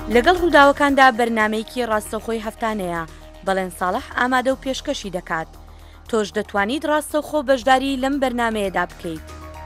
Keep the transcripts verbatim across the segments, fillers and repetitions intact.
لەگەڵ ڕووداوەکاندا بەرنامەیەکی ڕاستەوخۆی هەفتانەیە بەڵێن ساڵح ئامادە و پێشکەشی دەکات. تۆش دەتوانیت ڕاستەوخۆ بەشداری لەم بەرنمەیەدا بکەیت.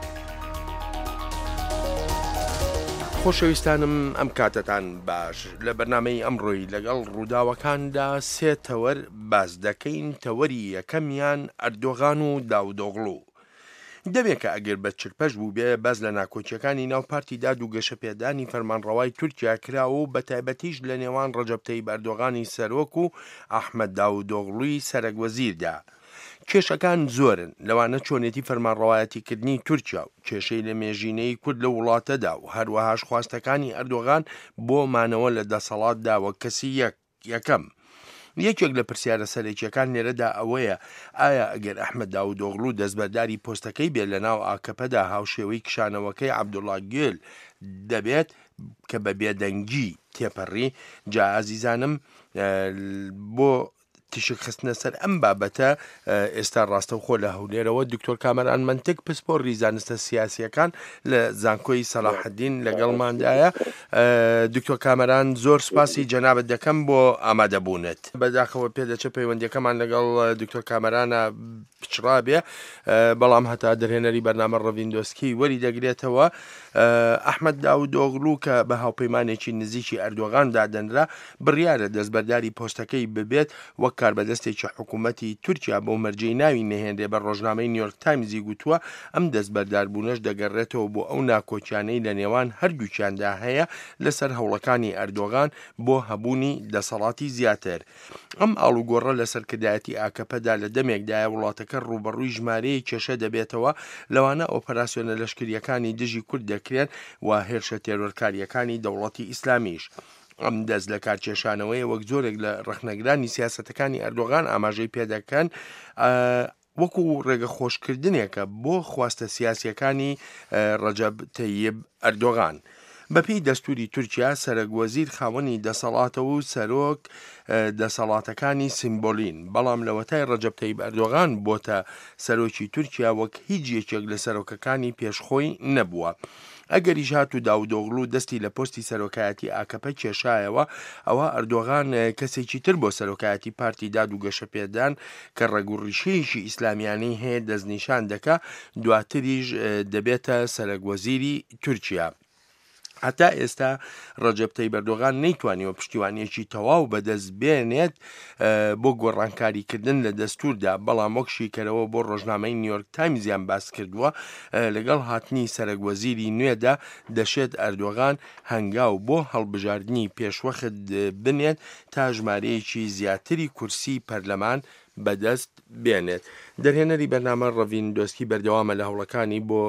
خۆشەویستانم ئەم کاتتان باش. لە بەرنامەی ئەمڕۆی لەگەڵ ڕووداوەکاندا سێ تەوەر باز دەکەین. تەوەری یەکەمیان ئەردۆغان و داودۆغڵو. دەبێت کە ئەگەر بە چرپەش بوو بێ باز لە ناکۆچیەکانی ناوپارتی داد و گەشەپێدانی فەرمانڕەوای تورکیا کراوە و بە تایبەتیش لە نێوان ڕەجەب تەیب ئەردۆغانی سەرۆک و ئەحمەد داودۆغڵوی سەرۆکوەزیردا. کێشەکان زۆرن، لەوانە چۆنێتی فەرمانڕەوایەتیکردنی تورکیا و کێشەی لە مێژینەی کورد لە وڵاتەدا و هەروەهاش خواستەکانی ئەردۆغان بۆ مانەوە لە دەسەڵاتداوە کەسی یەکەم. یەکێک لە پرسیارە سەرەکیەکان لێرەدا ئەوەیە ئایا ئەگەر ئەحمەد داودۆغڵو دەستبەرداری پۆستەکەی بێت لە ناو ئاکەپەدا هاوشێوەی کشانەوەکەی عەبدوڵڵا گێل دەبێت کە بە بێدەنگی تێپەڕی. جا ئازیزانم بۆ تشک خستنە سەر ئەم بابەتە ئێستا ڕاستەوخۆ لە هەولێرەوە دکتۆر کامەران منتک پسپۆڕی زانستە سیاسیەکان لە زانکۆی سەلاحەدین لەگەڵماندایە. دکتۆر کامەران زۆر سپاسی جەنابەت دەکەم بۆ ئامادەبوونت. بەداخەوە پێدەچە پەیوەندیەکەمان لەگەڵ دکتۆر کامەرانە پچڕا بێ، بەڵام هەتا دەرهێنەری بەرنامە ڕەڤیندۆسکی وەری دەگرێتەوە. ئەحمەد داودۆغڵو کە بە هاوپەیمانێکی نزیکی ئەردۆغان دادەنرا بڕیارە دەستبەرداری پۆستەکەی ببێت وەک کاربەدەستێکی حکوومەتی تورکیا بۆ مەرجەی ناوی نەهێنرێ. بە ڕۆژنامەی نیویۆرک تایمزی گوتووە ئەم دەستبەرداربوونەش دەگەڕێتەوە بۆ ئەو ناکۆچیانەی لە نێوان هەردووکیاندا هەیە لەسەر هەوڵەکانی ئەردۆغان بۆ هەبوونی دەسەڵاتی زیاتر. ئەم ئاڵوگۆڕە لە سەرکردایەتی ئاکەپەدا لە دەمێکدایە وڵاتەکە ڕوبەڕووی ژمارەیە کێشە دەبێتەوە، لەوانە ئۆپەراسیۆنە لەشکریەکانی دژی کورد دەکرێن و هێرشە تێرۆرکاریەکانی دەوڵەتی ئیسلامیش. ئەم دەست لە کارکێشانەوەی وەک زۆرێک لە ڕەخنەگرانی سیاسەتەکانی ئەردۆغان ئاماژەی پێدەکەن وەکو ڕێگە خۆشکردنێکە بۆ خواستە سیاسیەکانی ڕەجەب تەیب ئەردۆغان. بەپێی دەستوری تورکیا سەرۆکوەزیر خاوەنی دەسەڵاتە و سەرۆک دەسەڵاتەکانی سیمبۆلین، بەڵام لە وەتای ڕەجەب تەیب ئەردۆغان بۆتە سەرۆکی تورکیا وەک هیچ یەکێک لە سەرۆکەکانی پێشخۆی نەبووە. ئەگەریش هات و داودۆغڵو دەستی لە پۆستی سەرۆکایەتی ئاکەپە کێشایەوە، ئەوە ئەردۆغان کەسێکی تر بۆ سەرۆکایەتی پارتی داد و گەشەپێدان کە ڕێگوڕیشەیەکی ئیسلامیانەی هەیە دەستنیشان دەکا، دواتریش دەبێتە سەرۆکوەزیری تورکیا. هەتا ئێستا ڕەجەب تەیب ئەردۆغان نەیتوانیوە پشتیوانیەکی تەواو بەدەست بێنێت بۆ گۆڕانکاریکردن لە دەستوردا، بەڵام وەک شیکەرەوە بۆ ڕۆژنامەی نیویۆرک تایمزیان باس کردووە لەگەڵ هاتنی سەرۆکوەزیری نوێدا دەشێت ئەردۆغان هەنگاو بۆ هەڵبژاردننی پێشوەخت بنێت تا ژمارەیەکی زیاتری کورسی پەرلەمان بەدەست بێنێت. دەرهێنەری بەرنامە ڕەڤیندۆسکی بەردەوامە لە هەوڵەکانی بۆ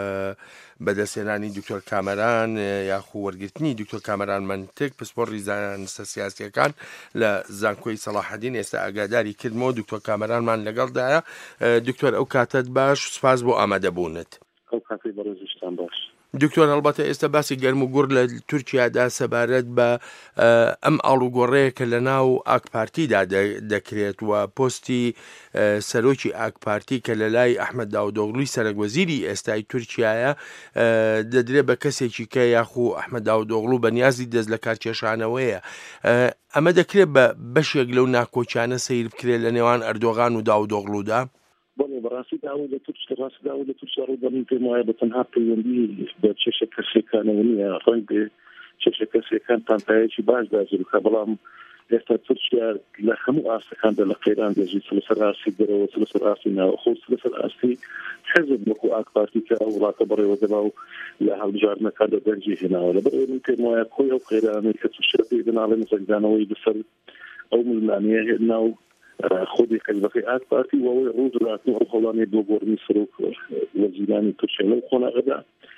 بەدەستێنانی دکتۆر کامەران یاخو وەرگرتنی دکتۆر کامەران منتک پسپۆڕی زانستە سیاسیەکان لە زانکۆی سەلاحەدین. ئێستا ئاگاداری کردمەوە دکتۆر کامەرانمان لەگەڵدایە. دکتۆر ئەو کاتت باش، سپاس بۆ ئامادەبوونت. ئەو کاتی بەڕێزیشتان باش. دکتۆر هەڵبەتە ئێستا باسی گەرم و گوڕ لە تورکیادا سەبارەت بە ئەم ئاڵوگۆڕەیە کە لە ناو ئاکپارتیدا دەکرێت و پۆستی سەرۆکی ئاکپارتی کە لە لای ئەحمەد داودۆغڵوی سەرۆکوەزیری ئێستای تورکیایە دەدرێت بە کەسێکی کە یاخو ئەحمەد داودۆغڵو بەنیازی دەست لە کارکێشانەوەیە. ئەمە دەکرێت بە بەشێک لەو ناکۆچیانە سەیر بکرێت لە نێوان ئەردۆغان و داودۆغڵودا؟ بەڵێ بەڕاستی داوە لە تورکیا ڕاستی داوە لە تورکیا ڕوودەڵی پێم وایە بە تەنها پەیوەندی بە چێشە کەسێکانەوە نییە، ڕەنگ چێشە کەسێکان تانتایەکی باش داژێرکە، بەڵام ئێستا تورکیا لە هەموو ئاستەکاندا لە قەیران دەژیت، لەسەر ئاستی دەرەوە، لەسەر ئاستی ناوەخۆ، لەسەر ئاستی حزب وەکو ئاکپارتی کە ئەو وڵاتە بەڕێوە دەبا و لە هەڵبژاردنەکاندا دەرجی هێناوە. لەبەرەوەی من پێم وایە کۆی ئەو قەیرانەی کە تورکیا پێی بناڵێن سەردانەوەی بەسەر ئەو میلمانیە هێنا و خودی حزبەکەی ئاکپارتی و ئەوەی ڕوو دەداتن ئەو هەوڵانەی بۆ گۆڕنی سەرۆک وەزیرانی تورکیا لەو قۆناغەدا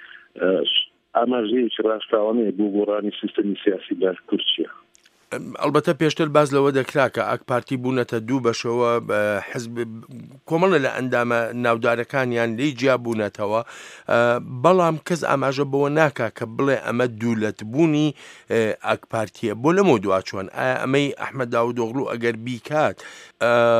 ئاماژەیەکی ڕاستاوانەیە بۆ گۆڕانی سیستەمی سیاسی لە تورکیا. ئەلبەتە پێشتر باز لەوە دەکرا کە ئاکپارتی بوونەتە دوو بەشەوە، حزب کۆمەڵە لە ئەندامە ناودارەکانیان لی جیا بوونەتەوە، بەڵام کەس ئاماژە بەوە ناکا کە بڵێ ئەمە دوولەت بوونی ئاکپارتیە. بۆ لەمە دواچۆن ئایا ئەمەی ئەحمەد داودۆغڵو ئەگەر بیکات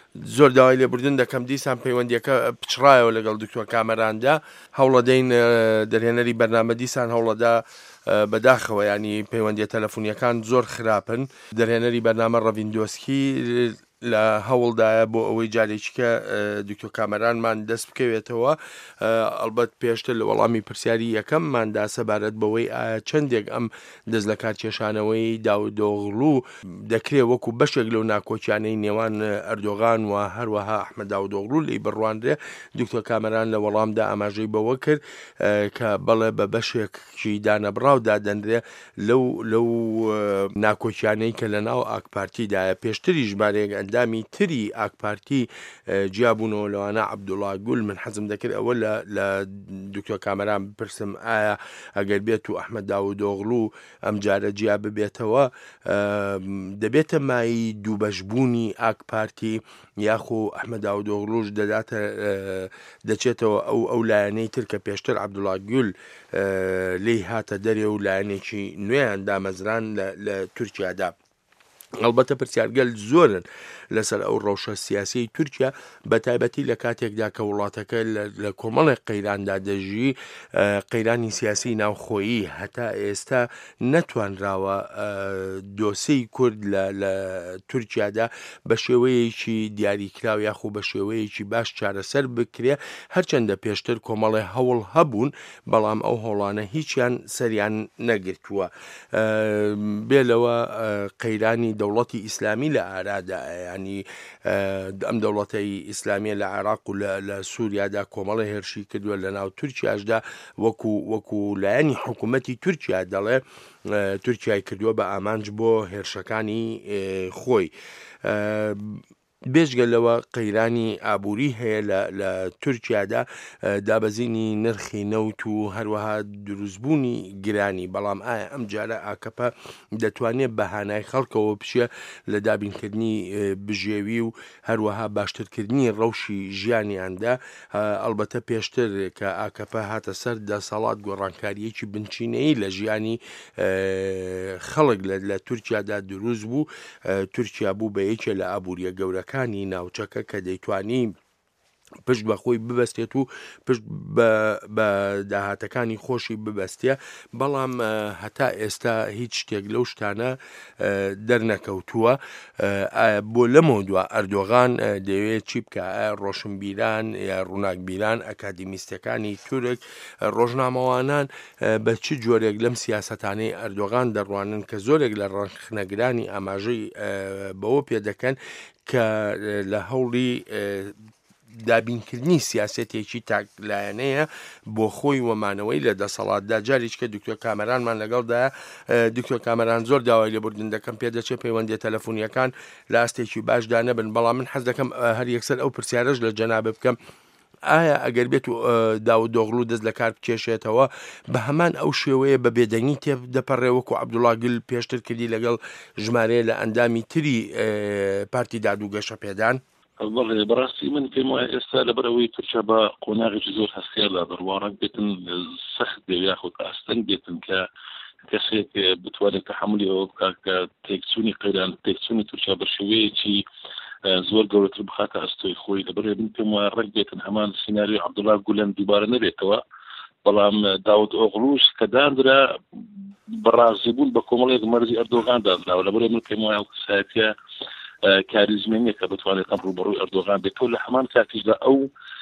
زۆر داوای لێبوردن دەکەم دیسان پەیوەندیەکە پچڕایەوە لەگەڵ دکتۆر کامەراندا هەوڵە دەین دەرهێنەری بەرنامە دیسان هەوڵەدا بەداخەوە ینی پەیوەندیە تەلەفۆنیەکان زۆر خراپن دەرهێنەری بەرنامە ڕەڤیندۆسکی لە هەوڵدایە بۆ ئەوەی جارێکیکە دکتۆر کامەرانمان دەست بکەوێتەوە ئەلبەت پێشتر لە وەڵامی پرسیاری یەکەمماندا سەبارەت بەوەی ئایا چەندێک ئەم دەست لە کارکێشانەوەی داودۆغڵو دەکرێت وەکو بەشێک لەو ناکۆچیانەی نێوان ئەردۆغان و هەروەها ئەحمەد داودۆغڵو لی بڕواندرێ دکتۆر کامەران لە وەڵامدا ئاماژەی بەوە کرد کە بەڵێ بە بەشێکی دانەبراودا دەندرێ لەو لەو ناکۆچیانەی کە لە ناو ئاکپارتیدایە پێشتری ژمارەیەک ئەندامی تری ئاکپارتی جیابوونەوە لەوانە عەبدوڵڵا گول من حەزم دەکرد ئەوە لە دکتۆر کامەران بپرسم ئایا ئەگەر بێت و ئەحمەد داودۆغڵو ئەم جارە جیا ببێتەوە دەبێتە مای دووبەشبوونی ئاکپارتی یاخۆ ئەحمەد داودۆغڵوش دەداتە دەچێتەوە ئەو ئەو لایەنەی تر کە پێشتر عەبدوڵڵا گول لی هاتە دەرێ و لایەنێکی نوێیان دامەزران لە تورکیادا. ئەلبەتە پرسیارگەل زۆرن لەسەر ئەو ڕەوشە سیاسی تورکیا بە تایبەتی لە کاتێکدا کە وڵاتەکە لە کۆمەڵێک قەیراندا دەژی قەیرانی سیاسی ناوخۆیی هەتا ئێستا نەتوانراوە دۆسەی کورد لە تورکیادا بە شێوەیەکی دیاریکراو یاخۆ بە شێوەیەکی باش چارەسەر بکرێ هەرچەندە پێشتر کۆمەڵێ هەوڵ هەبوون بەڵام ئەو هەوڵانە هیچیان سەریان نەگرتووە بێلەوە قەیرانی دەوڵەتی ئیسلامی لە ئارادا ینی ئەم دەوڵەتەی ئیسلامیە لە عێراق و لە سووریادا کۆمەڵی هێرشی کردووە لە ناو تورکیاشدا وەکو وەکو لایەنی حکوومەتی تورکیا دەڵێ تورکیای کردووە بە ئامانج بۆ هێرشەکانی خۆی. بێژگەلەوە قەیرانی ئابووری هەیە لە تورکیادا دابەزینی نرخی نەوت و هەروەها دروستبوونی گرانی بەڵام ئایا ئەم جارە ئاکەپە دەتوانێت بەهانای خەڵکەوە بشێ لە دابینکردنی بژێوی و هەروەها باشترکردنی ڕەوشی ژیانیاندا ئەلبەتە پێشتر کە ئاکەپە هاتە سەر دەسەڵات گۆڕانکاریەکی بنچینەی لە ژیانی خەڵک لە تورکیادا دروست بوو تورکیا بوو بە یەکێ لە ئابووریە گەورە کانی ناوچەکە کە دەیتوانی پشت بە خۆی ببەستێت و پشت بە داهاتەکانی خۆشی ببەستێ بەڵام هەتا ئێستا هیچ شتێک لەو شتانە دەرنەکەوتووە بۆ لەمەوە دووە ئەردۆغان دەوێت چی بکە ڕۆشنبیران یا ڕووناکبیران ئەکادیمیستەکانی تورک ڕۆژنامەوانان بە چ جۆرێک لەم سیاسەتانەی ئەردۆغان دەڕوانن کە زۆرێک لە ڕەنخنەگرانی ئاماژەی بەوە پێ دەکەن کە لە هەوڵی دابینکردنی سیاسەتێکی تاکلایەنەیە بۆ خۆی وەمانەوەی لە دەسەڵاتدا جاریچکە دکتۆر کامەرانمان لەگەڵدا دکتۆر کامەران زۆر داوای لێبوردن دەکەم پێ دەچێت پەیوەندیە تەلەفۆنیەکان لە ئاستێکی باشدا نەبن بەڵام من حەز دەکەم هەر یەکسەر ئەو پرسیارەش لە جەنابە بکەم ئایا ئەگەر بێت و داودۆغڵو دەست لە کار بکێشێتەوە بە هەمان ئەو شێوەیە بە بێدەنگی تێ دەپەڕێ وەکو عەبدوڵڵا گول پێشتر کردی لەگەڵ ژمارەیە لە ئەندامی تری پارتی دادوگەشە پێدان؟ والله بەڕاستی من پێم وایە ئێستا لەبەرەوەی تورکیا بە قۆناغێکی زۆر هەستیاردا بڕوارەک بێتن سەخت بێ یاخود ئاستەنگ بێتن کە کەسێک بتوانێت تەحملی ئەوە بکات کە تێکچوونی قەیران تێکچوونی تورکیا بە شێوەیەکی زۆر گەورەتر بخاتە ئەستۆی خۆی لەبەرێ من پێم وایە ڕێک بێتن هەمان سیناریۆ عەبدوڵڵا گولەن دووبارە نەبێتەوە بەڵام داود ئۆغڵوش کە دانرا بەڕازیبوون بە کۆمەڵێک مەرزی ئەردۆغان دانراوە لەبەرێ من پێم وایە سایتە کاریزمێنیە کە بتوانێت ئەم ڕوبەڕووی ئەردۆغان بێتەوە لە هەمان کاتیشدا ئەو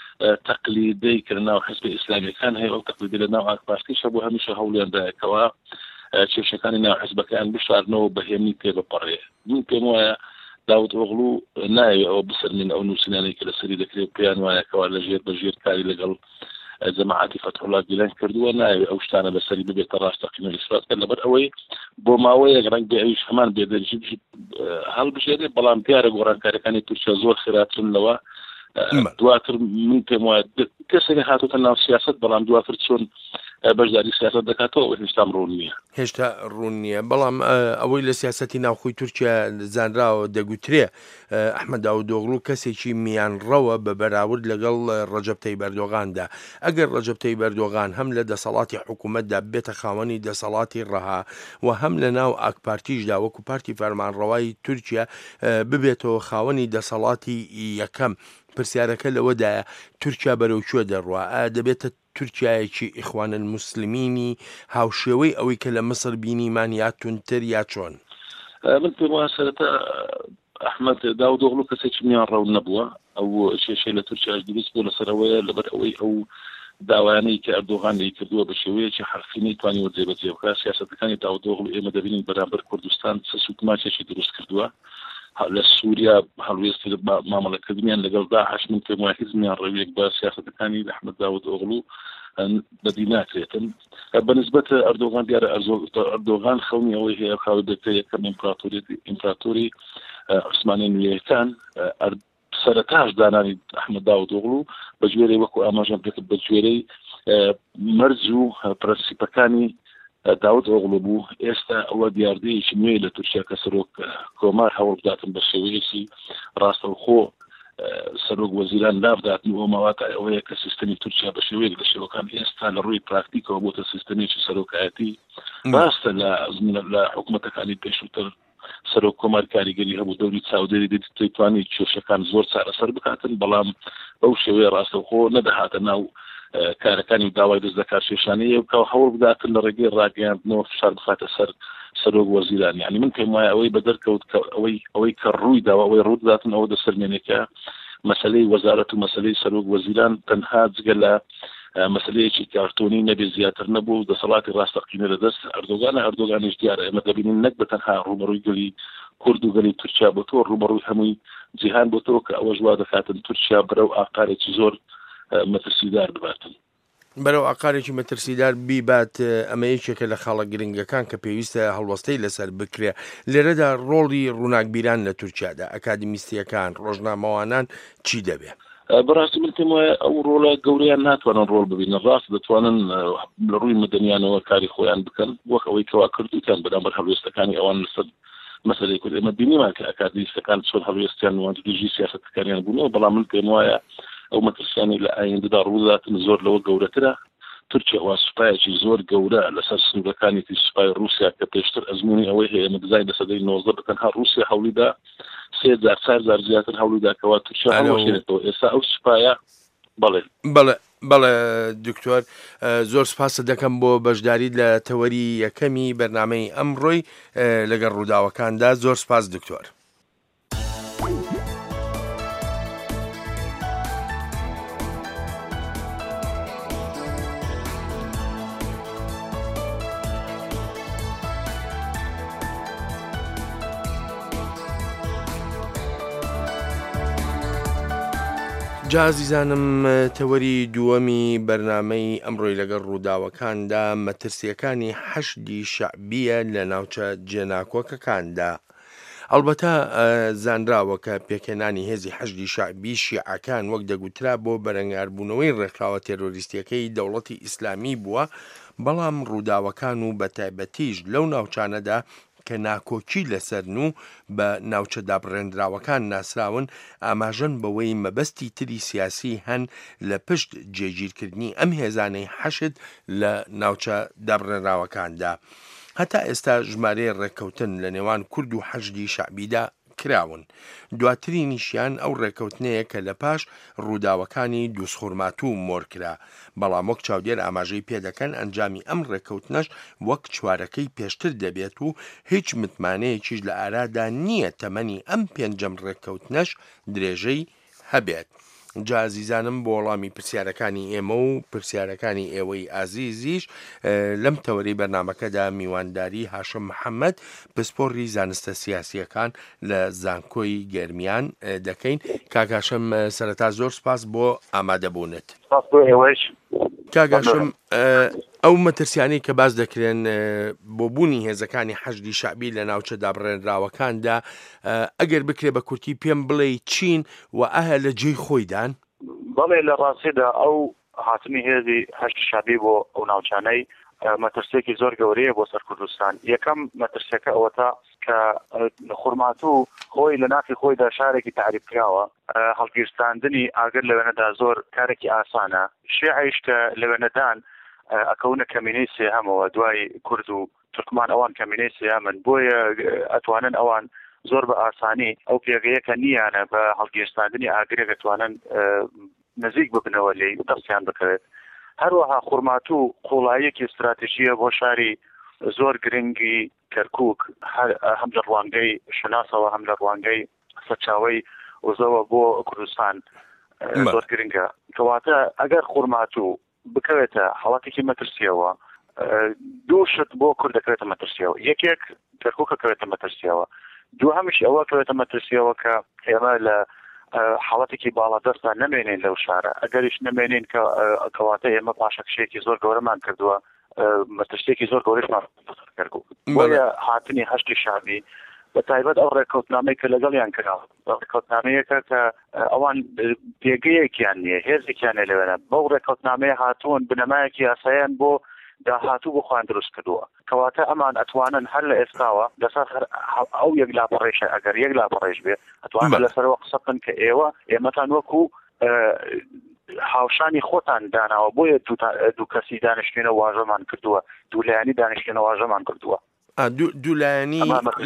تەقلیدەی کە لە ناو حیزبی ئیسلامیەکان هەیە ئەو تەقلیدە لە ناو ئاکپارتیشە بۆ هەمیشە هەوڵیاندایەکەوە کێشەکانی ناو حیزبەکان بشارنەوە بەهێمنی پێ بپەڕێ من پێم وایە داود ئۆغڵو ناوێ ئەوە بسەرمێن ئەو نووسینانەی کە لەسەری دەکرێت پێیان وایەکەوە لە ژێر بەژێر کاری لەگەڵ جەماعەتی فەتحوڵا گیلان کردووە ناوێ ئەو شتانە بەسەری ببێتە ڕاستەقینە ئیسرات کە لەبەر ئەوەی بۆ ماوەیەک ڕەنگ بێ ئەویش هەمان بێدەرجی هەڵبژێرێ بەڵام دیارە گۆڕانکاریەکانی تورکیا زۆر خراپترن لەوە دواتر من پێم وایە کەسێک هاتووەتە ناو سیاسەت بەڵام دواتر چۆن بەشداری سیاست دەکاتەوە هێشتا ڕوون نییە هێشتا ڕوون نییە بەڵام ئەوەی لە سیاسەتی ناوخۆی تورکیا زانراوە دەگوترێ ئەحمەد داوودۆغڵو کەسێکی میانڕەوە بە بەراورد لەگەڵ ڕەجەب تەیب ئەردۆغاندا ئەگەر ڕەجەب تەیب ئەردۆغان هەم لە دەسەڵاتی حکوومەتدا بێتە خاوەنی دەسەڵاتی ڕەها و هەم لە ناو ئاک پارتیشدا وەکو پارتی فەرمانڕەوایی تورکیا ببێتەوە خاوەنی دەسەڵاتی یەکەم پرسیارەکە لەوەدایە تورکیا بەرەو کوێ دەڕوا دەبێتە تورکایەکی ئیخوان الموسلیمینی هاوشێوەی ئەوەی کە لە مەسر بینیمان یا تونتر یا چۆن من پێم وایە سەرەتا ئەحمەد داوودۆغڵو کەسێکی میانڕەو نەبووە ئەو کێشەی لە تورکیاش دروست بوو لەسەرەوەیە لەبەر ئەوەی ئەو داوایانەی کە ئەردۆغان لێی کردووە بە شێوەیەکی حرفینەی توانی وەجێبەجێ بکات سیاسەتەکانی داوودۆغڵو ئێمە دەبینین بەرامبەر کوردستان سەس و تماچێکی دروست کردووە لە سووریا هەڵوێستی مامەڵەکردنیان لەگەڵ داعش من پێم وایە هیچ میانڕەویەک بە سیاسەتەکانی ئەحمەد داوودۆغڵو بەدی ناکرێتن بەنسبەت ئەردۆغان دیارە ئەردۆغان خەونی ئەوەی هەیە خاوە دەکرێت یەکەم ئیمپراتۆری عوسمانی نوێیەکان سەرەتاش دانانی ئەحمەد داوودۆغڵو بە گوێرەی وەکو ئاماژەم پێکرد بە گوێرەی مەرج و پرەنسیپەکانی داوودۆغڵو بوو ئێستا ئەوە دیاردەیەکی نوێ لە تورکیا کە سەرۆک کۆمار هەوڵ بداتن بە شێوەیەکی ڕاستەوخۆ سەرۆک وەزیران لابداتن و ماواتە ئەوەیە کە سیستەمی تورکیا بە شێوەیەک لە شێوەکان ئێستا لە ڕووی پراکتیکەوە بۆتە سیستەمێکی سەرۆکایەتی ڕاستە لە حکوومەتەکانی پێشووتر سەرۆک کۆمار کاریگەری هەبوو دەوری چاودێری دەیتوانی کێشەکان زۆر چارەسەر بکاتن بەڵام بەو شێوەیە ڕاستەوخۆ نەدەهاتە ناو کارەکانی و داوای دەستدەکات شێشانەیە و هەوڵ بداتن لە ڕێگەی ڕاگەیاندنەوە فشار بخاتە سەر سەرۆک وەزیران یعنی من پێم وایە ئەوەی بە دەرکەوت ئەوەی ئەوەی کە ڕووی داوە ئەوەی ڕوو داداتن ئەوە دەسەرمێنێکە مەسەلەی وەزارەت و مەسەلەی سەرۆک وەزیران تەنها جگە لە مەسەلەیەکی کارتۆنی نەبێ زیاتر نەبوو دەسەڵاتی ڕاستەقینە لەدەست ئەردۆغانە ئەردۆغانیش دیارە ئێمە دەبینین نەک بە تەنها ڕوبەڕووی گەلی کورد و گەلی تورکیا بۆ تۆ ڕوبەڕووی هەمووی جیهان بۆ تۆ کە ئەوە ژوا دەکاتن تورکیا بەرەو ئاقارێکی زۆر مەترسیدار بباتن بەرەو ئاقارێکی مەترسیدار بیبات ئەمە یەکێکە لە خاڵە گرنگەکان کە پێویستە هەڵوەستەی لەسەر بکرێ لێرەدا ڕۆڵی ڕووناکبیران لە تورکیادا ئەکادمیستیەکان ڕۆژنامەوانان چی دەبێ بەڕاستی من پێم وایە ئەو ڕۆڵە گەورەیان ناتوانن ڕۆڵ ببینن ڕاست دەتوانن لە ڕووی مەدەنیانەوە کاری خۆیان بکەن وەک ئەوەی کەوا کردوکان بەرامبەر هەڵوێستەکانی ئەوان لەسەر مەسەلەی کورد ئێمە بینیمان کە ئەکادمیستەکان چۆن هەڵوێستیان وان دژی سیاسەتەکانیان بوونەوە بەڵام من پێم وایە ئەو مەترسیانی لە ئایندەدا ڕووداتن زۆر لەوە گەورەترە تورکیا وا سوپایەکی زۆر گەورە لەسەر سنوورەکانی سوپای رووسیا کە پێشتر ئەزمموی ئەوەی هەیە مەدەزای لە سەدەی نۆزدە بتەنها رووسیا هەوڵیدا سێ جار چار جار زیاتر هەوڵیدا کەوا تورکیا هەڵوەشێنێتەوە ئێستا ئەو سوپایە بەڵێ بەڵێ بەڵێ دکتۆر زۆر سپاسە دەکەم بۆ بەشداری لە تەوەری یەکەمی بەرنامەی ئەمڕۆی لەگەڵ ڕووداوەکاندا زۆر سپاس دکتۆر. جازیزانم تەوەری دووەمی بەرنامەی ئەمڕۆی لەگەڵ ڕووداوەکاندا مەترسیەکانی حەشدی شەعبیە لە ناوچە جێناکۆکەکاندا. ئەلبەتە زانراوە کە پێکێنانی هێزی حەشدی شەعبی شیعەکان وەک دەگوترا بۆ بەرەنگاربوونەوەی ڕێکخراوە تێرۆریستیەکەی دەوڵەتی ئیسلامی بووە بەڵام ڕووداوەکان و بەتایبەتیش لەو ناوچانەدا کە ناکۆکی لەسەرن و بە ناوچە دابڕێنراوەکان ناسراون ئاماژەن بەوەی مەبەستی تری سیاسی هەن لە پشت جێگیرکردنی ئەم هێزانەی حەشد لە ناوچە دابڕێنراوەکاندا. هەتا ئێستا ژمارەیە ڕێککەوتن لە نێوان کورد و حەشدی شەعبیدا کراون. دواترینیشیان ئەو ڕێککەوتنەیە کە لە پاش ڕووداوەکانی دووسخورماتوو مۆرکرا بەڵام وەک چاودێر ئاماژەی پێدەکەن ئەنجامی ئەم ڕێککەوتنەش وەک چوارەکەی پێشتر دەبێت و هیچ متمانەیەکیش لە ئارادا نییە تەمەنی ئەم پێنجەم ڕێککەوتنەش درێژەی هەبێت. جازیزانم بۆ وەڵامی پرسیارەکانی ئێمە و پرسیارەکانی ئێوەی ئازیزیش لەم تەوەری بەرنامەکەدا میوانداری هاشم محەممەد پسپۆڕی زانستە سیاسیەکان لە زانکۆی گەرمیان دەکەین. کاگاشم سەرەتا زۆر سپاس بۆ ئامادەبوونت. کاگاشم ئەو مەترسیانی کە باز دەکرێن بۆ بوونی هێزەکانی حەشدی شەعبی لە ناوچە دابڕێنراوەکاندا ئەگەر بکرێ بە کورتی پێم بڵێ چین و ئایا لە جێی خۆیدان؟ بەڵێ لە ڕاستیدا ئەو هاتنی هێزی هەشت شابی بۆ ئەو ناوچانەی مەترسێکی زۆر گەورەیە بۆ سەر کوردستان. یەکەم مەترسەکە ئەوەتە کە خوڕماتوو خۆی لە نافی خۆیدا شارێکی تعریف کراوە، هەڵگیرستاندنی ئاگر لەوێنەدا زۆر کارێکی ئاسانە. شیعیش کە لەوێنەدان ئەکەونە کەمینەی سێهەمەوە، دوای کورد و تورکمان ئەوان کەمینەی سێهەمن، بۆیە ئەتوانن ئەوان زۆر بە ئاسانی ئەو پێگەیەکە نیانە بە هەڵگیرستاندنی ئاگرێک دەتوانن نزیک ببنەوە لێی و دەستیان بکرێت. هەروەها خوڕماتوو قوڵایەکی استراتیژیە بۆ شاری زۆر گرنگی کەرکووک، هەم لە ڕوانگەی شناسەوە هەم لە ڕوانگەی سەرچاوەی وزەوە بۆ کوردستان زۆر گرنگە. کەواتە ئەگەر خوڕماتوو بکەوێتە حاڵاتێکی مەترسیەوە، دوو شت بۆ کورد دەکەوێتە مەترسیەوە. یەکێک کەرکووکە کەوێتە مەترسیەوە، دوو هەمیش ئەوە کەوێتە مەترسیەوە کە ئێمە لە حاڵەتێکی باڵا دەستا نەمێنین لەو شارە. ئەگەریش نەمێنین کەواتە ئێمە پاشەکشەیەکی زۆر گەورەمان کردووە، مەترسێکی زۆر گەورەشمان کردووە. بۆیە هاتنی هەشتی شابی بە تایبەت ئەو ڕێکەوتنامەی کە لەگەڵیان کراوە، ڕێکەوتنامەیەکە کە ئەوان پێگەیەکیان نییە، هێزێکیان لەوێنە، بەو ڕێکەوتنامەیە هاتوون بنەمایەکی یاساییان بۆ داهاتوو بۆ خۆیان دروست کردووە. کەواتە ئەمان ئەتوانن هەر لە ئێستاوە لەسەر ئەو یەک لاپەڕێژە، ئەگەر یەک لاپەڕێژ بێ ئەتوانن لەسەرەوە قسە بکەن کە ئێوە ئێمەتان وەکو هاوشانی خۆتان داناوە، بۆیە دوو کەسی دانیشتێنە واژەمان کردووە، دوولایانی دانیشتێنە واژەمان کردووە. دوولایانی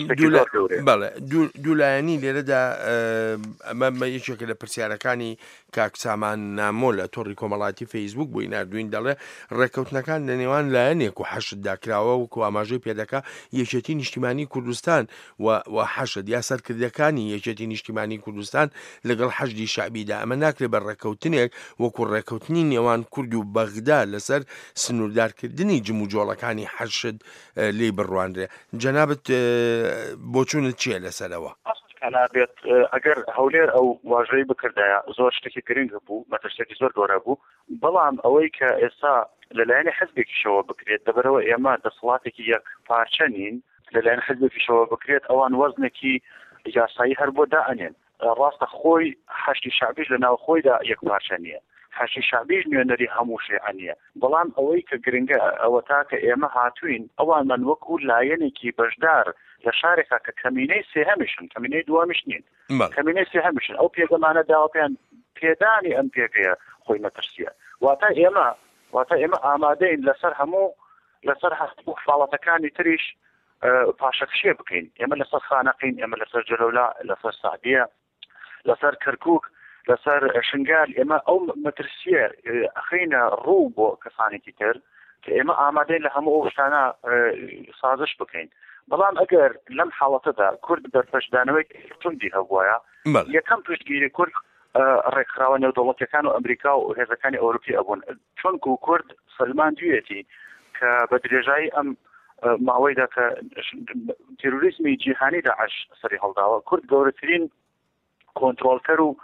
دوولایانی لێرەدا ئەمە یەکێکە لە پرسیارەکانی کاکسامان نامۆ لە تۆڕی کۆمەڵاتی فەیسبوک بووی نردوین، دەڵێ ڕێکەوتنەکان لە نێوان لایەنێک و حەشت داکراوە و ئاماژەی پێدەکا یەکێتی نیشتیمانی کوردستان و حەشت یا سەرکردەکانی یەکێتی نیشتیمانی کوردستان لەگەڵ حەشدی شعبیدا. ئەمە ناکرێت بە ڕێکەوتنێک وەکو ڕێکەوتنی نێوان کورد و بەغدا لەسەر سنووردارکردنی جموجۆڵەکانی حەشت لێ بڕوانرێ. جەنابەت بۆچوونت چییە لەسەرەوە؟ نابێت ئەگەر هەولێر ئەو واژەی بکردایە زۆر شتێکی گرنگ بوو، مەترسێکی زۆر گەورە بوو، بەڵام ئەوەی کە ئێستا لەلایەنی حزبێکیشەوە بکرێت دەبەرەوە ئێمە دەسەڵاتێکی یەک پارچە نین، لەلایەن حزبێکیشەوە بکرێت ئەوان وەزنێکی یاسایی هەر بۆ دائەنێن. ڕاستە خۆی حەشتی شعبیش لە ناو خۆیدا یەک پارچە نییە، حەشتی شعبیش نوێنەری هەموو شیعە نییە، بەڵام ئەوەی کە گرنگە ئەوە تاکە ئێمە هاتوین ئەوانمان وەکو لایەنێکی بەشدار لە شارێکا کە کەمینەی سێهەمیشن، کەمینەی دووەمیش نین، کەمینەی سێهەمیشن، ئەو پێگەمانە داوە پێیان پێدانی ئەم پێگەیە خۆی مەترسیە. واتە ئێمە واتە ئێمە ئامادەین لەسەر هەموو لەسەر هەستبوو خاڵەتەکانی تریش پاشەکشێ بکەین. ئێمە لەسەر خانەقین، ئێمە لەسەر جەلەولا، لەسەر سعدیە، لەسەر کەرکووک، لەسەر شنگال، ئێمە ئەو مەترسیە ئەخینە ڕوو بۆ کەسانێکی تر کە ئێمە ئامادەین لە هەموو ئەو شتانە سازش بکەین. بەڵام ئەگەر لەم حاڵەتەدا کورد بەرپەشدانەوەی توندی هەبووایە، یەکەم پشتگیری کورد ڕێکخراوە نێودەوڵەتیەکان و ئەمریکا و هێزەکانی ئەوروپی ئەبوون، چونکو کورد سلمان دوێتی کە بە درێژایی ئەم ماوەیدا کە تیروریزمی جیهانی داعش سەری هەڵداوە، کورد گەورەترین کۆنتڕۆڵکەر و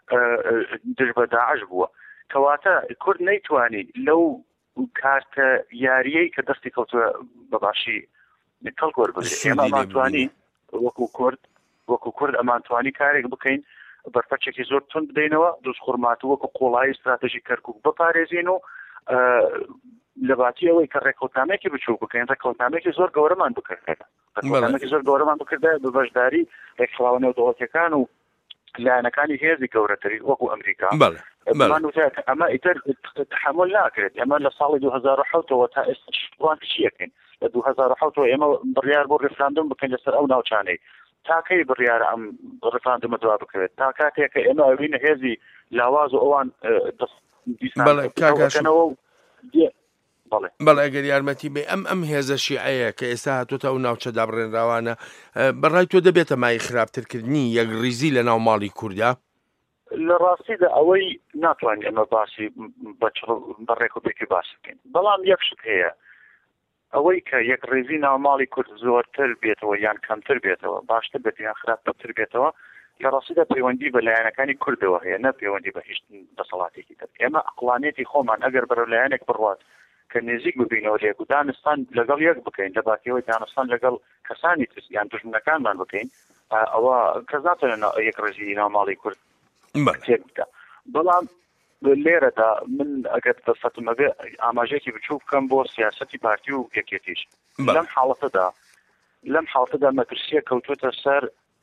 دژ بە داعش بووە. کەواتە کورد نەیتوانی لەو کارتە یاریەی کە دەستی کەوتووە بەباشی کەڵگۆر بگرێت. ئێمە ئەمانتوانی وەکو کورد وەکو کورد ئەمانتوانی کارێک بکەین، بەرپەرچێکی زۆر تند بدەینەوە، دروست خوڕماتوو وەکو قوڵایی استراتێژی کەرکووک بپارێزین و لەباتی ئەوەی کە ڕێکەوتنامێکی بچوو بکەین، ڕێکەوتنامێکی زۆر گەورەمان بکردێت، ڕێکەوتنامێکی زۆر گەورەمان بکردێت بە بەشداری ڕێکخراوە نێودەوڵەتیەکان و لایەنەکانی هێزی گەورەتری وەکو ئەمریکا. ئەمە ئیتر تحمل ناکرێت. ئێمە لە ساڵی دوو هەزار و حەوتەوە تا ئێستا چیەکەین؟ لە دوو هەزار و حەوتەوە ئێمە بڕیار بۆ ڕێفراندۆم بکەین لەسەر ئەو ناوچانەی، تاکەی بڕیارە ئەم ڕێفراندۆمە دوا بکرێت، تا کاتێک کە ئێمە ئەوینە هێزی لاواز و ئەوان دیسانەوە. بەڵێ ئەگەر یارمەتی بێ ئەم ئەم هێزە شیعەیە کە ئێستا هاتوۆتە ئەو ناوچەدا بڕێنراوانە، بەڕای تۆ دەبێتە مای خراپترکردنی یەک ڕیزی لە ناو ماڵی کووردا؟ لە ڕاستیدا ئەوەی ناتوانین ئەمە باسی بەڕێکوپێکی باس بکەین، بەڵام یەک شت هەیە، ئەوەی کە یەک ڕێزی ناو ماڵی کورد زۆرتر بێتەوە یان کەمتر بێتەوە، باشتر بێت یان خراپتر بێتەوە، لە ڕاستیدا پەیوەندی بە لایەنەکانی کوردەوە هەیە، نە پەیوەندی بە هیچ دەسەڵاتێکی تر. ئێمە عەقڵانیەتی خۆمان ئەگەر بەرەو لایەنێک بڕوات کە نزیک ببینەوە لێک و دانستان لەگەڵ یەک بکەین، لە باتیەوەی دانستان لەگەڵ کەسانی تر یان دژمنەکانمان بکەین، ئەوە کەس ناتوانێت یەک ڕێزی ناو ماڵی کورد تێک بکە. بەڵام لێرەدا من ئەگەر دەستەتم ئەبێ ئاماژەیەکی بچوو بکەم بۆ سیاسەتی پارتی و یەکێتیش لەم حاڵەتەدا لەم حاڵەتەدا مەترسیە کەوتوتە سەر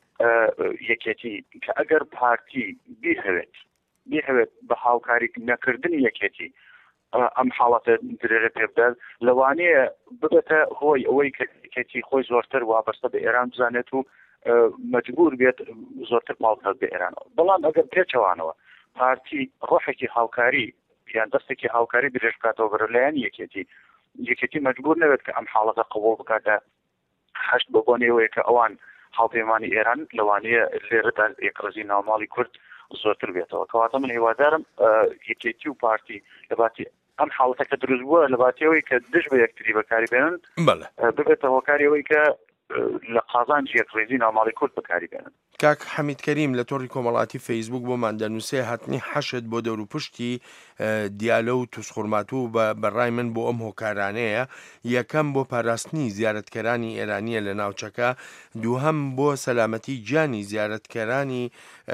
یەکێتی کە ئەگەر پارتی بیهەوێت بیهەوێت بە هاوکاری نەکردنی یەکێتی ئەم حاڵەتە درێرە پێ بدات لەوانەیە ببێتە هۆی ئەوەی کە یەکێتی خۆی زۆرتر وابەستە بە ئێران بزانێت و مجبور بێت زۆرتر پاڵکەوت بە ئێرانەوە بەڵام ئەگەر پێچەوانەوە پارتی ڕۆحێکی هاوکاری یان دەستێکی هاوکاری درێژ بکاتەوە بەرەلایەن یەکێتی یەکێتی مجبور نەوێت کە ئەم حاڵەتە قبوڵ بکاتە هەشت بە بۆنەوەیە کە ئەوان هاوپەیمانی ئێران لەوانەیە لێرەدا یەکڕێزی ناوماڵی کورد زۆرتر بێتەوە کەواتە من هیوادارم یەکێتی و پارتی لەباتی ئەم حاڵەتە کە دروست بووە لەباتیەوەی کە دژ بە یەکتری بەکاری بێنن ببێتە هۆکاریەوەی کە لە قازانجی یەکڕێزی ناوماڵی کورد بەکاری بێنن. کاک حەمید کەریم لە تۆڕی کۆمەڵاتی فەیسبوک بۆمان دەنووسێ هاتنی حەشت بۆ دەور و پشتی دیالە و توسخورماتوو بە بەڕای من بۆ ئەم هۆکارانەیە یەکەم بۆ پاراستنی زیارەتکەرانی ئێرانیە لە ناوچەکە دووهەم بۆ سەلامەتی گیانی زیارەتکەرانی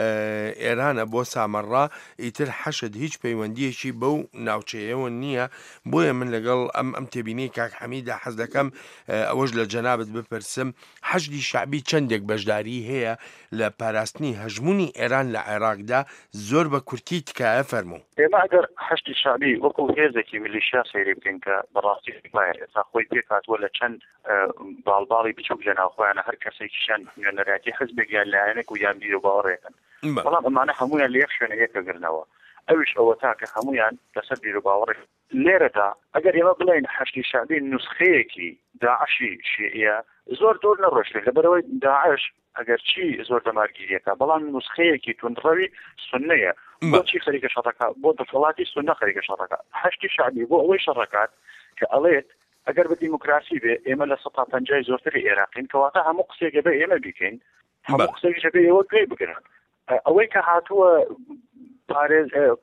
ئێرانە بۆ سامەڕا ئیتر حەشت هیچ پەیوەندیەکی بەو ناوچەیەوە نییە بۆیە من لەگەڵ ئەم ئەم تێبینەی کاک حەمیدا حەز دەکەم ئەوەش لە جەنابەت بپرسم حەشدی شعبی چەندێک بەشداری هەیە لە پاراستنی هەژمونی ئێران لە عێراقدا زۆر بە کورتی تکایە فەرموو. ئێمە ئەگەر حەشتی شعبی وەکو هێزێکی میلیشیا سەیری بکەین کە بەڕاستی ئێستا خۆی پێکاتوە لە چەند باڵباڵی بچووک لە ناوخۆیانە هەر کەسێکیشان نوێنەراتی حزبێک یان لایەنێک و یان بیر و باوەڕێکن بەڵام ئەمانە هەمویان لە یەک شوێنە یەکەگرنەوە ئەویش ئەوە تاکە هەمویان لەسەر بیر و باوەڕێک لێرەدا ئەگەر ئێمە بڵێن حەشتی شعبی نوسخەیەکی داعشی شیعیە زۆر دۆر نەڕۆشتێت لەبەرەوەی داعش ئەگەر چی زۆر دەمارگیریەکە بەڵام نوسخەیەکی توندڕەوی سنەیە بۆچی خەریکە شەڕەکە بۆ دەسەڵاتی سنە خەریکە شەڕەکە حەشتی شعبی بۆ ئەوەی شەڕەکات کە ئەڵێت ئەگەر بە دیموکراسی بێ ئێمە لە سەد پەنجای زۆرتری عێراقین کەواتە هەموو قسێکە بە ئێمە بیکەین هەموو قسێکیشە بێ ئێوە گوێ بگرن ئەوەی کە هاتووە پارێز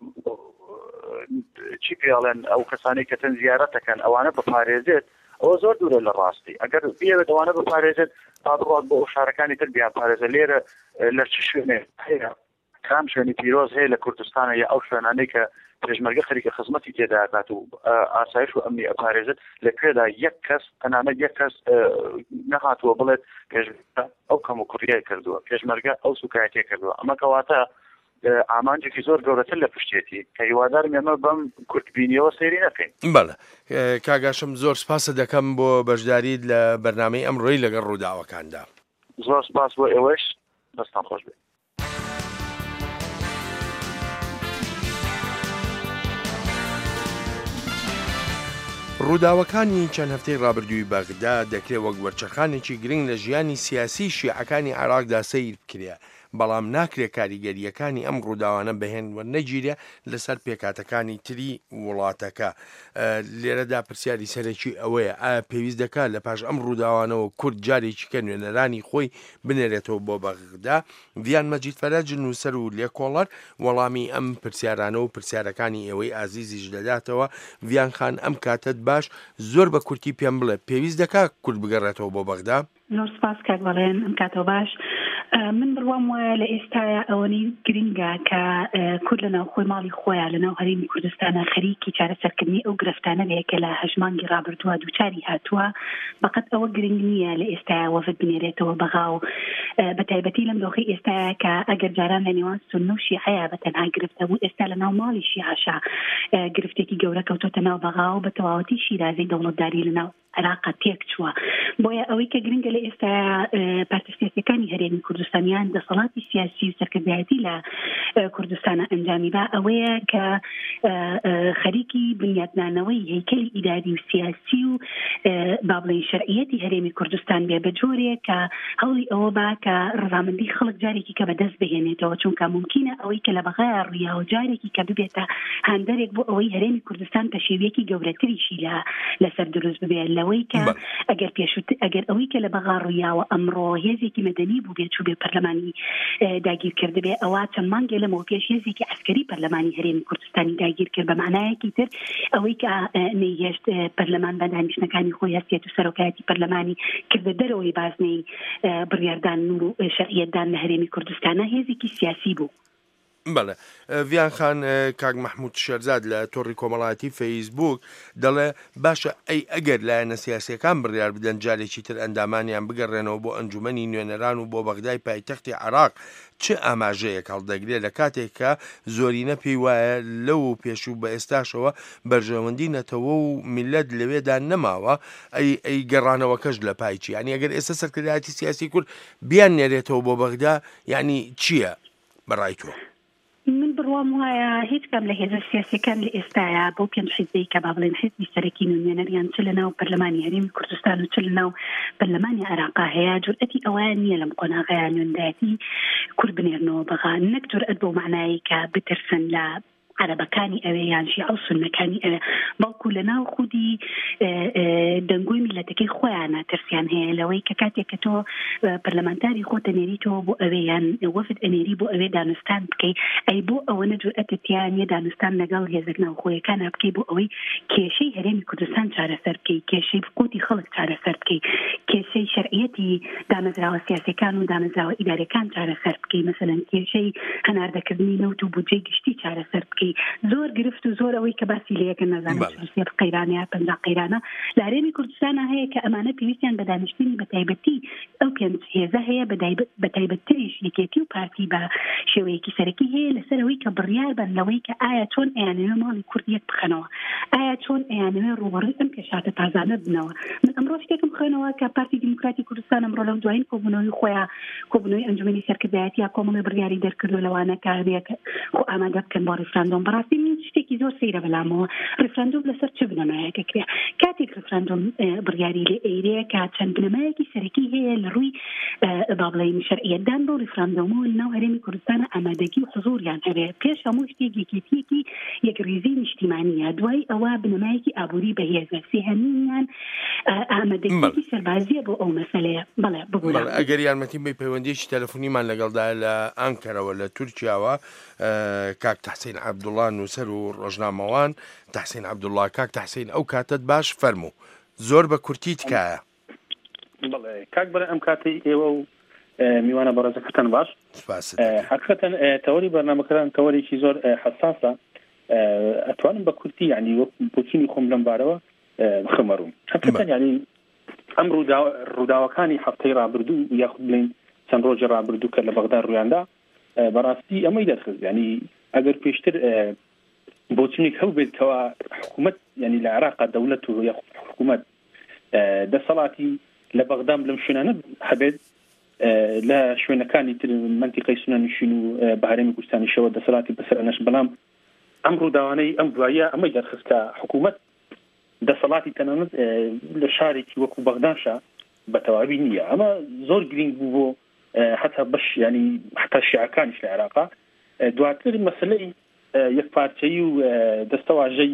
چی پێڵێن ئەو کەسانی کە تەن زیارەتەکەن ئەوانە بپارێزێت ئەوە زۆر دوورە لە ڕاستی ئەگەر بێوێت ئەوانە بپارێزێت تا بڕات بۆ ئەو شارەکانی تر بیان پارێزە لێرە لە چ شوێنێ هەیە کام شوێنی پیرۆز هەیە لە کوردستانە یا ئەو شوێنانەی کە پێشمەرگە خەریکە خزمەتی تێدا هات و ئاسایش و ئەمنی ئەپارێزێت لەکوێدا یەک کەس تەنانەت یەک کەس نەهاتووە بڵێت پێشمەرگە ئەو کەم و کوڕیای کردووە پێشمەرگە ئەو سوکایەتی کردووە ئەمە کەواتە ئامانجێکی زۆر گەورەتر لە پشتێتی کە هیوادارم ئێمە بەم کورتبینیەوە سەیری نەکەین. بەڵێ کاگاشم زۆر سپاسە دەکەم بۆ بەشداریت لە بەرنامەی ئەمڕۆی لەگەڵ ڕووداوەکاندا. زۆر سپاس بۆ ئێوەش دەستان خۆش بێت. ڕووداوەکانی چەند هەفتەی ڕابردووی بەغدا دەکرێت وەک وەرچەرخانێکی گرنگ لە ژیانی سیاسی شیعەکانی عێراقدا سەیر بکرێت بەڵام ناکرێت کاریگەریەکانی ئەم ڕووداوانە بەهێن وەرنەگیرێ لەسەر پێکاتەکانی تری وڵاتەکە. لێرەدا پرسیاری سەرەکی ئەوەیە ئایا پێویست دەکات لە پاش ئەم ڕووداوانەوە کورد جارێکی کە نوێنەرانی خۆی بنێرێتەوە بۆ بەغدا. ڤیان مەجید فەرەج نووسەر و لێکۆڵەر وەڵامی ئەم پرسیارانە و پرسیارەکانی ئێوەی ئازیزیش دەداتەوە. ڤیان خان ئەم کاتت باش زۆر بە کورتی پێم بڵێ پێویست دەکات کورد بگەڕێتەوە بۆ بەغدا؟ زۆر سپاس کاک بەڵێن ئەم کاتەوە باش. من بڕوام وایە لە ئێستاە ئەوەی گرنگە کە کورد لە ناوخۆی ماڵی خۆیان لە ناو هەرێمی کوردستانە خەریکی چارەسەرکردنی ئەو گرفتانە بێ کە لە هەژمانگی ڕابردووە دووچاری هاتووە بەقەت ئەوە گرنگ نییە لە ئێستاە وەفد بنێرێتەوە بەغا و بە تایبەتی لەم دۆخی ئێستاە کە ئەگەر جاران لە نێوان سونە و شیعەیە بە تەنها گرفتە بوو ئێستا لە ناو ماڵی شیعەشە گرفتێکی گەورە کەوتۆتە ناو بەغا و بە تەواوەتی شیرازەی دەوڵەتداری لە ناو عێراق تێک چووە. بۆیە ئەوەی کە گرنگە لە ئێستا پارتە سیاسیەکانی هەرێمی کوردستانیان دەسەڵاتی سیاسی و سەرکردایەتی لە کوردستانە ئەنجامی با ئەوەیە کە خەریکی بنیادنانەوەی هەیکەلی ئیداری و سیاسی و با بڵێن شەرعیەتی هەرێمی کوردستان بێ بە جۆرێک کە هەوڵی ئەوە با کە ڕەزامەندی خەڵک جارێکی کە بەدەست بهێنێتەوە چونکە ممکنە ئەوەی کە لە بەغا ڕوویاوە جارێکی کە ببێتە هاندەرێک بۆ ئەوەی هەرێمی کوردستان بە شێوەیەکی گەورەتریشی لەسەر دروست ببێت لەوەی کە ئەگەر پێشوت ئەگەر ئەوەی کە لە بەغا ڕوویاوە ئەمڕۆ هێزێکی مەدەنی بوو بێت چوو بێ پەرلەمانی داگیر کرد بێ ئەوە چەند مانگێ لەمەوە پێش هێزێکی عسکەری پەرلەمانی هەرێمی کوردستانی داگیر کرد بە معنایەکی تر ئەوەی کە نەیهێشت پەرلەمان بە دانیشتەکانی خۆی هەستێت و سەرۆکایەتی پەرلەمانی کردە دەرەوەی بازنەی بڕیاردان و شەرعیەتدان لە هەرێمی کوردستانە هێزێکی سیاسی بوو. بەڵێ ڤیان خان کاک مححمود شێرزاد لە تۆڕی کۆمەڵایەتی فەیسبوک دەڵێ باشە ئەی ئەگەر لایەنە سیاسیەکان بڕیار بدەن جارێکی تر ئەندامانیان بگەڕێنەوە بۆ ئەنجومەنی نوێنەران و بۆ بەغدای پایتەختی عێراق چه ئاماژەیەک هەڵدەگرێت لە کاتێککە زۆرینە پێی وایە لەو پێشوو بە ئێستاشەوە بەرژەوەندی نەتەوە و میلەت لەوێدا نەماوە ئەی ئەی گەڕانەوەکەش لە پایچی ینی ئەگەر ئێستا سەرکردایەتی سیاسی کورد بیان نێرێتەوە بۆ بەغدا ینی چییە بەڕای تۆ؟ من بڕوام وایە هیچ کام لە هێزە سیاسیەکان لە ئێستاە بۆ پێنج حیزبی کە با بڵێن حیزبی سەرەکی نوێنەریان چ لەناو پەرلەمانی هەرێمی کوردستان و چ لەناو پەرلەمانی عێراقا هەیە جورئەتی ئەویان نییە لەم قۆناغەیان نوێندایەتی کورد بنێرنەوە بەغا نەک جورئەت بۆ معنایی کە بترسن لە عربەکانی ئەوێ یان شیعە و سوننەکانی ئەوێ بەڵکو لەناو خودی دەنگۆی میلەتەکەی خۆیانە ترسیان هەیە لەوەی کە کاتێک کە تۆ پەرلەمانتاری خۆتە نێریتەوە بۆ ئەوێ یان وەفد ئەنێری بۆ ئەوێ دانوستان بکەیت ئەی بۆ ئەوەنە جورئەتتیان نیە دانوستان لەگەڵ هێزەک ناوخۆیەکانە بکەی بۆ ئەوەی کێشەی هەرێمی کوردستان چارەسەر بکەی کێشەی قوتی خەڵک چارەسەر بکەی کێشەی شەرعیەتی دامەزراوە سیاسیەکان و دامەزراوە ئیدارەکان چارەسەر بکەی مەسەلەن کێشەی هەناردەکردنی نەوت و بودجەی گشتی چارەسەر بکەی زۆر گرفت و زۆر ئەوەی کە باسی لەیەکە نەزانێت قەیرانە پەنجا قەیرانە لە هەرێمی کوردستانە هەیە کە ئەمانە پێویستیان بە دانیشتنی بەتایبەتی ئەو پێنج هێزە هەیە بەتایبەتتریش یەکێتی و پارتی بە شێوەیەکی سەرەکی هەیە لەسەر ئەوەی کە بڕیار بن لەوەی کە ئایا چۆن ئەیانەوێ ماڵی کوردیەک بخەنەوە ئایا چۆن ئەیانەوێ ڕوبەڕووی ئەم کێشاتە تازانە بنەوە من ئەمڕۆ شتێکم خوێنەوە کە پارتی دیموکراتی کوردستان ئەمڕۆ لەو دوایین کۆبوونەوەی خۆیان کۆبوونەوەی ئەنجومەنی سەرکردایەتی یا کۆمەڵی بڕیاری دەرکردو لەوانە کارێک خۆ ئامادە بکەن بۆ ڕێفراندۆم بەڕاستی من شتێکی زۆر سەیرە بەلامەوە ڕێفراندۆم لەسەر چ بنەمایەکە کرێ کاتێک ڕێفراندۆم بڕیاری لێ ئەیرەیە کە چەند بنەمایەکی سەرەکی هەیە لە ڕووی با بڵێین شەرعیەتدان بۆ ڕێفراندۆمەوە لەناو هەرێمی کوردستانە ئامادەگی و حزوریان هەبێ پێش هەموو شتێک یەکێتیەکی یەکریزی نیشتیمانیە دوای ئەوە بنەمایەکی ئابووری بەهێزە سێهەمینیان ئامادەگی سەربازیە بۆ ئەو مەسەلەیە بەڵێ بگوڵ ئەگەر یارمەتی بە پەیوەندیەکی تەلەفۆنیمان لەگەڵدا لە ئەنکەرەوە لە تورکیاوە کاک تەحسین عەبدوڵڵا نووسەر و ڕۆژنامەوان تەحسین عەبدوڵڵا کاک تەحسین ئەو کاتت باش فەرموو زۆر بە کورتی تکایە بەڵێ کاک بەرە ئەم کاتی ئێوە و میوانە بەڕێزەکەتان باش حقیقەتەن تەوەری بەرنامەکەتان تەوەرێکی زۆر حساسە ئەتوانم بە کورتی یعنی بۆچینی خۆم لەم بارەوە بخەمەڕوم حقیقەتەن یعنی ئەم ڕووداوەکانی هەفتەی ڕابردوو یاخود بڵێن چەند ڕۆژی ڕابردوو کە لە بەغدا ڕوویاندا بەڕاستی ئەمەی دەرخست ینی ئەگەر پێشتر بۆچینێک هەو بێت کەوا حکوومەت ینی لە عێراقا دەوڵەت و یا حکوومەت دەسەڵاتی لە بەغدام لەم شوێنانە هەبێت لە شوێنەکانی تر منتیقەی سونەنشین و بە هەرێمی کوردستانیشەوە دەسەڵاتی بەسەر نەش بەڵام ئەم ڕووداوانەی ئەم دوایە ئەمەی دەرخست کە حکوومەت دەسەڵاتی تەنانەت لە شارێکی وەکو بەغداشە بە تەواوی نییە ئەمە زۆر گرنگ بوو بۆ حتا بەش ینی حتا شیعەکانیش لە عێراقا دواتر مەسەلەی یەکپارچەیی و دەستەواژەی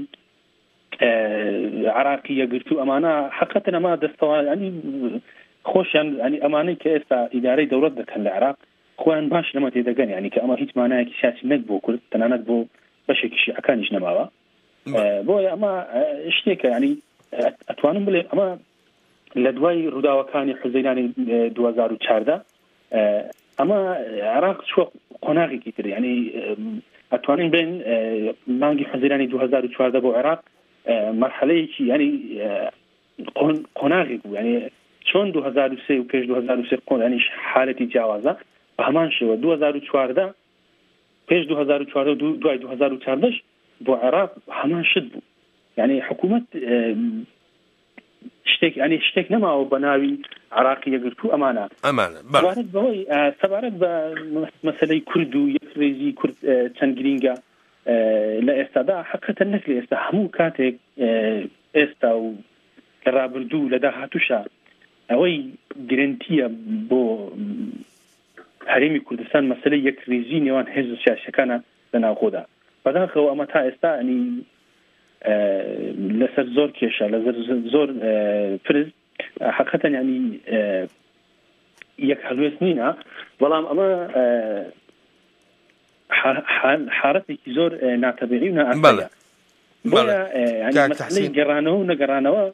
عراقی یەگرتو ئەمانە حقیقەتەن ئەمە دەستەوا ینی خۆشیان ینی ئەمانەی کە ئێستا ئیدارەی دەوڵەت دەکەن لە عێراق خۆیان باش لەمە تێدەگەن ینی کە ئەمە هیچ مانایەکی سیاسی نەک بۆ کورد تەنانەت بۆ بەشێکی شیعەکانیش نەماوە بۆیە ئەمە شتێکە ینی ئەتوانم بڵێ ئەمە لە دوای ڕووداوەکانی حوزەیرانی دوو هەزار و چواردە ئەمە عێراق چوە قۆناغێکی تر ینی ئەتوانین بێن مانگی حوزەیرانی دوو هەزار و چواردە بۆ عێراق مەرحەلەیەکی ینی قۆناغێک بوو ینی چۆن دوو هەزار و سێ و پێش دوو هەزار و سێ ینی حالەتی جیاوازە بە هەمان شێوە دوو هەزار و چواردە پێش دوو هەزار و چواردە دوای دوو هەزار و چواردەش بۆ عێراق هەمان شت بوو ینی حکوومەت شتێک ینی شتێک نەماوە بە ناوی عراقی یەگرتو ئەمانە ئەمانە سەبارەت بەوەی سەبارەت بە مەسەلەی کورد و یەکڕێزی کورد چەند گرینگە لە ئێستادا حقیقەتەن نەک لە ئێستا هەموو کاتێک ئێستا و لە ڕابردوو لە داهاتووشە ئەوەی گرنتیە بۆ هەرێمی کوردستان مەسەلەی یەکڕێزی نێوان هێزە سیاسیەکانە لە ناوخۆدا بەداخەوە ئەمە تا ئێستا ینی لەسەر زۆر کێشە لەسەر زۆر فرز حقیقەتەن ینی یەک هەلوێست نینە بەڵام ئەمە حالەتێکی زۆر ناتەبیعی و نائاساییە بۆیە ینی مەسەلەی گەڕانەوە و نەگەڕانەوە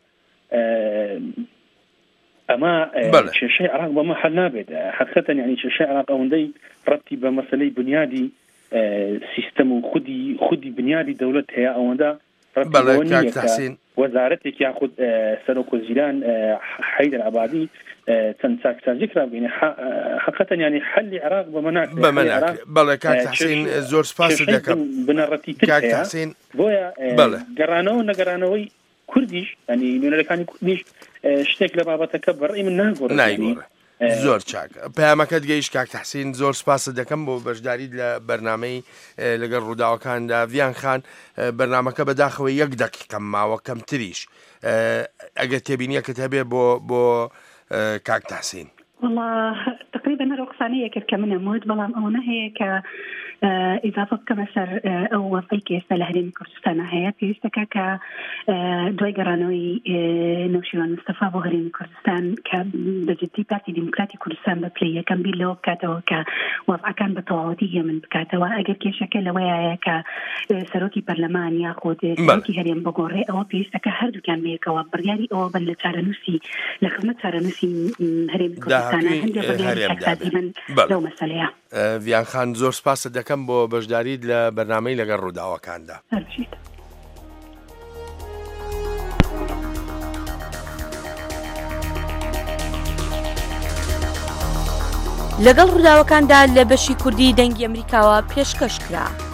ئەمە کێشەی عێراق بەمە حەل نابێت حقیقەتەن ینی کێشەی عێراق ئەوەندەی ڕەبتی بە مەسەلەی بنیادی سیستم و خودی خودی بنیادی دەوڵەت هەیە ئەوەندا وەزارەتێک یاخود سەرۆکوەزیران حەیدەر عەبادی چەند چاکسازی کرابووینە حقیقەتەن ینی حەلی عێراق بەمەناک بەمەناک بەڵێ کاک تەحسین زۆر سپاس دەکەم بنەڕەتی تر هەیە بۆیە گەڕانەوە نەگەڕانەوەی کوردیش ینی نوێنەرەکانی کوردیش شتێک لە بابەتەکە بەڕێی من ناگۆڕێ. زۆر چاک پەیامەکەت گەیشت کاک تەحسین زۆر سپاس دەکەم بۆ بەشداریت لە بەرنامەی لەگەڵ ڕووداوەکاندا. ڤیان خان بەرنامەکە بەداخەوە یەک دەقیقەم ماوە کەمتریش ئەگەر تێبینیەکەت هەبێ بۆ بۆ کاک تەحسین. والله تقريبا هەر قسانەیە کرد کە من ئەموت بەڵام ئەوە هەیە کە ئیضافە بکەمە سەر ئەو وەزعی کە ئێستا لە هەرێمی کوردستانە هەیە پێویستەکە کە دوای گەڕانەوەی نەوشیروان مستەفا بۆ هەرێمی کوردستان کە بەجددی پارتی دیموکراتی کوردستان بە پلەی یەکەم بیر لەوە بکاتەوە کە وەزعەکان بە تەواوەتی هێمن بکاتەوە. ئەگەر کێشەکە لەوەیە کە سەرۆکی پەرلەمان یاخود سەرۆکی هەرێم بگۆڕێ ئەوە پێویستەکە هەردووکیان بەیەکەوە بڕیاری ئەوە بن لە چارەنووسی لە خزمەت چارەنووسی هەرێمی کوردستانە هەندێک بڕیاری من لەو مەسەلەیە. ڤیان خان زۆر سپاس دەکەم بۆ بەشداریت لە بەرنامەی لەگەڵ ڕووداوەکاندا. لەگەڵ ڕووداوەکاندا لە بەشی کوردی دەنگی ئەمریکاوە پێشکەش کرا.